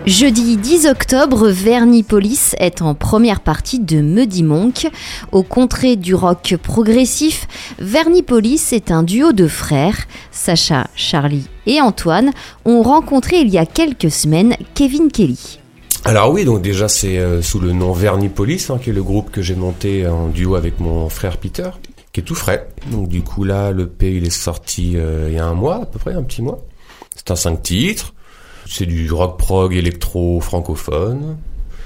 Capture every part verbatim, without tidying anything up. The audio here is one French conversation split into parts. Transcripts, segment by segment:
Jeudi dix octobre, Vernipolis est en première partie de Muddy Monk. Au contrée du rock progressif, Vernipolis est un duo de frères. Sacha, Charlie et Antoine ont rencontré il y a quelques semaines Kevin Kelly. Alors oui, donc déjà c'est euh, sous le nom Vernipolis, hein, qui est le groupe que j'ai monté en duo avec mon frère Peter, qui est tout frais. Donc du coup là, l'E P il est sorti euh, il y a un mois à peu près, un petit mois. C'est un cinq titres. C'est du rock prog électro francophone.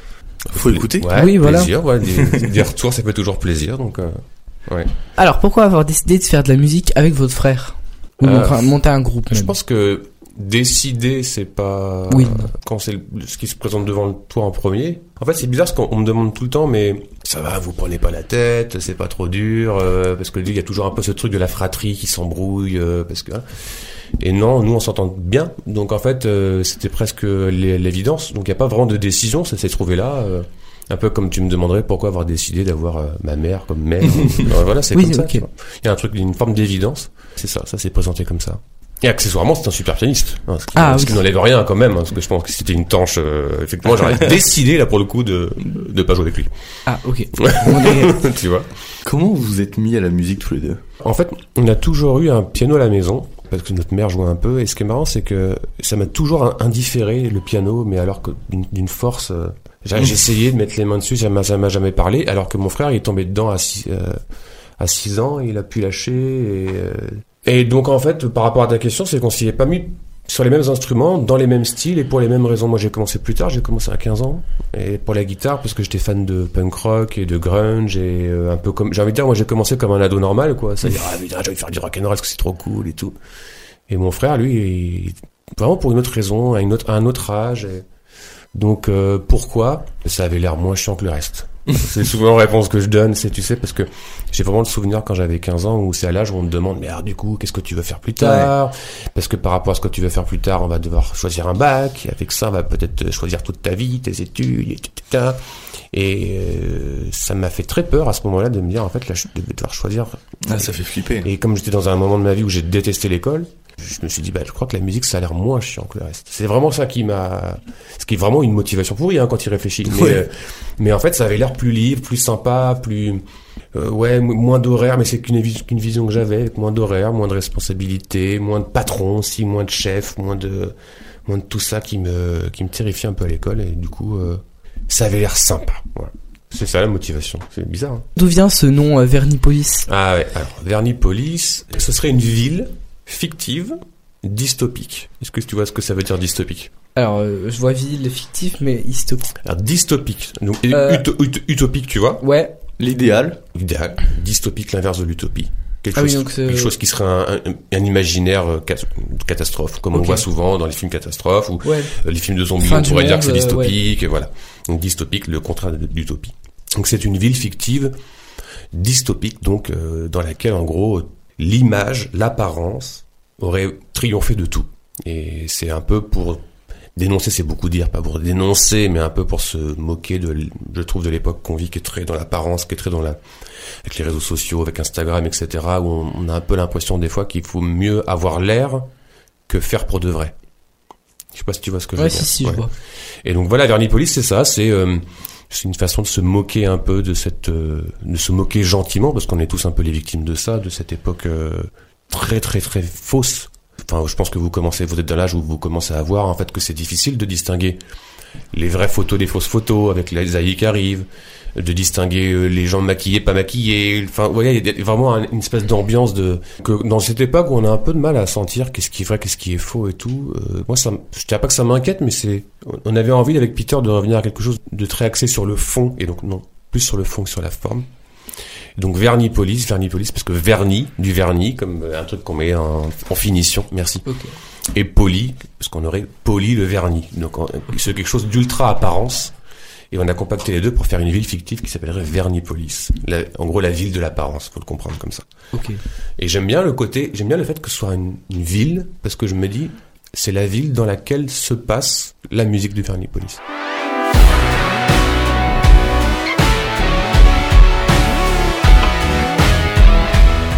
Faut écouter. Ouais, oui, voilà. Plaisir, ouais, des, des retours, ça fait toujours plaisir. Donc, euh, ouais. Alors, pourquoi avoir décidé de faire de la musique avec votre frère ? Ou Euh, enfin, monter un groupe Je même. pense que décider, c'est pas Oui. quand c'est le- ce qui se présente devant toi en premier. En fait, c'est bizarre parce qu'on on me demande tout le temps, mais ça va, vous prenez pas la tête, c'est pas trop dur, euh, parce que il y a toujours un peu ce truc de la fratrie qui s'embrouille, euh, parce que. Hein. Et non, nous on s'entend bien, donc en fait euh, c'était presque l'évidence. Donc il y a pas vraiment de décision, ça s'est trouvé là. Euh, un peu comme tu me demanderais pourquoi avoir décidé d'avoir euh, ma mère comme mère. Alors, voilà, c'est Oui, comme ça. ok. tu vois. Il y a un truc, une forme d'évidence. C'est ça, ça s'est présenté comme ça. Et accessoirement, c'est un super pianiste, hein, ce qui, Ah, ce oui. qui n'enlève rien quand même, hein, parce que je pense que c'était une tanche. Euh, effectivement, j'aurais décidé là pour le coup de de pas jouer avec lui. Ah, ok. On est- Tu vois. Comment vous vous êtes mis à la musique tous les deux ? En fait, on a toujours eu un piano à la maison, parce que notre mère jouait un peu, et ce qui est marrant, c'est que ça m'a toujours indifféré, le piano, mais alors que d'une, d'une force... Euh, j'ai, j'ai essayé de mettre les mains dessus, ça m'a, ça m'a jamais parlé, alors que mon frère, il est tombé dedans à six, euh, à six ans, et il a pu lâcher, et... Euh, et donc, en fait, par rapport à ta question, c'est qu'on s'y est pas mis sur les mêmes instruments, dans les mêmes styles, et pour les mêmes raisons. Moi, j'ai commencé plus tard, j'ai commencé à quinze ans, et pour la guitare, parce que j'étais fan de punk rock et de grunge, et euh, un peu comme... J'ai envie de dire, moi, j'ai commencé comme un ado normal, quoi. C'est-à-dire, ah putain, j'ai envie de faire du rock'n'roll, parce que c'est trop cool, et tout. Et mon frère, lui, il... vraiment pour une autre raison, à, une autre, à un autre âge. Et... Donc, euh, pourquoi ? Ça avait l'air moins chiant que le reste. C'est souvent la réponse que je donne, c'est, tu sais, parce que j'ai vraiment le souvenir quand j'avais quinze ans où c'est à l'âge où on me demande, mais alors du coup, qu'est-ce que tu veux faire plus tard ? Parce que par rapport à ce que tu veux faire plus tard, on va devoir choisir un bac, et avec ça, on va peut-être choisir toute ta vie, tes études, et cetera. Et euh, ça m'a fait très peur à ce moment-là de me dire, en fait, là, je devais devoir choisir. Ah, ça fait flipper. Et comme j'étais dans un moment de ma vie où j'ai détesté l'école, je me suis dit, bah, je crois que la musique, ça a l'air moins chiant que le reste. C'est vraiment ça qui m'a, ce qui est vraiment une motivation pourrie, hein, quand il réfléchit. Mais, Ouais. euh, mais en fait, ça avait l'air plus libre, plus sympa, plus, euh, ouais, m- moins d'horaire, mais c'est qu'une, vis- qu'une vision que j'avais, avec moins d'horaire, moins de responsabilités, moins de patron aussi, moins de chef, moins de, moins de tout ça qui me, qui me terrifiait un peu à l'école, et du coup, euh, ça avait l'air sympa. Voilà. C'est ça la motivation. C'est bizarre, hein. D'où vient ce nom euh, Vernipolis ? Ah ouais, alors Vernipolis, ce serait une ville fictive, dystopique. Est-ce que tu vois ce que ça veut dire dystopique ? Alors, euh, je vois ville fictif, mais dystopique. Alors dystopique, donc Euh, uto- ut- utopique, tu vois ? Ouais. L'idéal. Idéal. Dystopique, l'inverse de l'utopie. Quelque, Ah oui, chose, donc c'est- quelque chose qui serait un, un, un imaginaire euh, cat- catastrophe, comme on Ok. voit souvent dans les films catastrophes ou Ouais. euh, les films de zombies, Fin on du pourrait dire monde, que c'est euh, dystopique, et voilà. Donc dystopique, le contraire de- d'utopie. Donc c'est une ville fictive, dystopique, donc euh, dans laquelle en gros l'image, l'apparence aurait triomphé de tout. Et c'est un peu pour dénoncer, c'est beaucoup dire, pas pour dénoncer, mais un peu pour se moquer de, l- je trouve, de l'époque qu'on vit, qui est très dans l'apparence, qui est très dans la, avec les réseaux sociaux, avec Instagram, et cetera, où on, on a un peu l'impression des fois qu'il faut mieux avoir l'air que faire pour de vrai. Je sais pas si tu vois ce que je veux Ouais, dire. si, si, Ouais. je vois. Et donc voilà, Vernipolis, c'est ça, c'est euh, c'est une façon de se moquer un peu de cette, euh, de se moquer gentiment, parce qu'on est tous un peu les victimes de ça, de cette époque euh, très très très fausse. Enfin, je pense que vous commencez, vous êtes dans l'âge où vous commencez à voir en fait que c'est difficile de distinguer les vraies photos des fausses photos avec les A I qui arrivent, de distinguer euh, les gens maquillés, pas maquillés. Enfin, vous voyez, il y a vraiment un- une espèce d'ambiance de que dans cette époque où on a un peu de mal à sentir qu'est-ce qui est vrai, qu'est-ce qui est faux et tout. Euh, moi, ça, m- je dirais pas que ça m'inquiète, mais c'est, on avait envie avec Peter de revenir à quelque chose de très axé sur le fond et donc non plus sur le fond que sur la forme. Donc Vernipolis, Vernipolis parce que vernis, du vernis comme euh, un truc qu'on met en, en finition. Merci. Ok. Et poli, parce qu'on aurait poli le vernis. Donc en- c'est quelque chose d'ultra apparence. Et on a compacté les deux pour faire une ville fictive qui s'appellerait Vernipolis. La- en gros, la ville de l'apparence, faut le comprendre comme ça. Ok. Et j'aime bien le côté, j'aime bien le fait que ce soit une, une ville, parce que je me dis, c'est la ville dans laquelle se passe la musique du Vernipolis.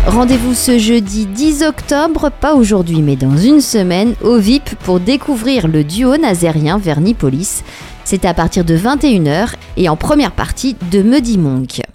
Rendez-vous ce jeudi dix octobre, pas aujourd'hui mais dans une semaine, au V I P pour découvrir le duo nazérien Vernis Police. C'est à partir de vingt et une heures et en première partie de Muddy Monk.